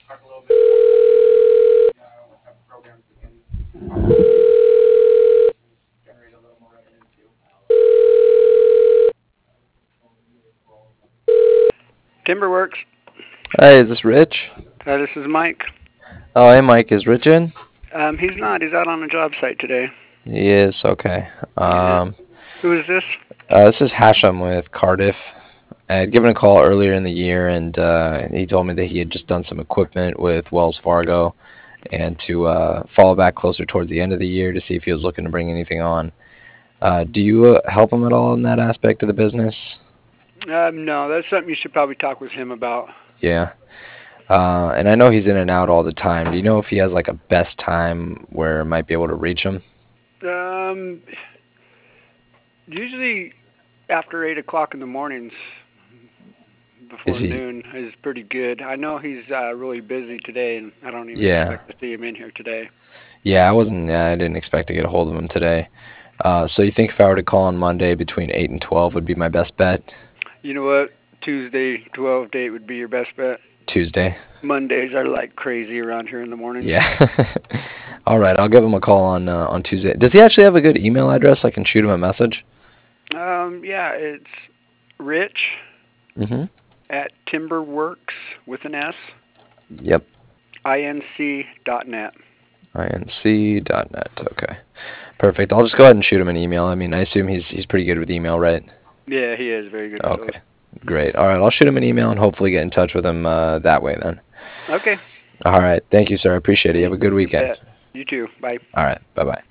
Timberworks. Hey, is this Rich? This is Mike. Oh, hey, Mike, is Rich in? He's not. He's out on a job site today. He is, okay. Yeah. Who is this? This is Hashem with Cardiff. I had given a call earlier in the year, and he told me that he had just done some equipment with Wells Fargo, and to follow back closer towards the end of the year to see if he was looking to bring anything on. Do you help him at all in that aspect of the business? No, that's something you should probably talk with him about. Yeah. And I know he's in and out all the time. Do you know if he has like a best time where I might be able to reach him? Um, Usually after 8 o'clock in the mornings, Is before he? noon, is pretty good. I know he's really busy today, and I don't even Yeah. expect to see him in here today. Yeah, I wasn't. Yeah, I didn't expect to get a hold of him today. So you think if I were to call on Monday between 8 and 12 would be my best bet? You know what? Tuesday, 12 date would be your best bet. Tuesday. Mondays are like crazy around here in the mornings. Yeah. All right, I'll give him a call on Tuesday. Does he actually have a good email address? I can shoot him a message. Yeah, it's Rich Mm-hmm. at Timberworks with an S, Yep. inc.net. inc.net. Okay. Perfect. I'll just go ahead and shoot him an email. I mean, I assume he's pretty good with email, right? Yeah, he is very good with those. Okay. Great. All right, I'll shoot him an email and hopefully get in touch with him that way then. Okay. All right. Thank you, sir. I appreciate it. You have a good You weekend. bet. You too. Bye. All right. Bye-bye.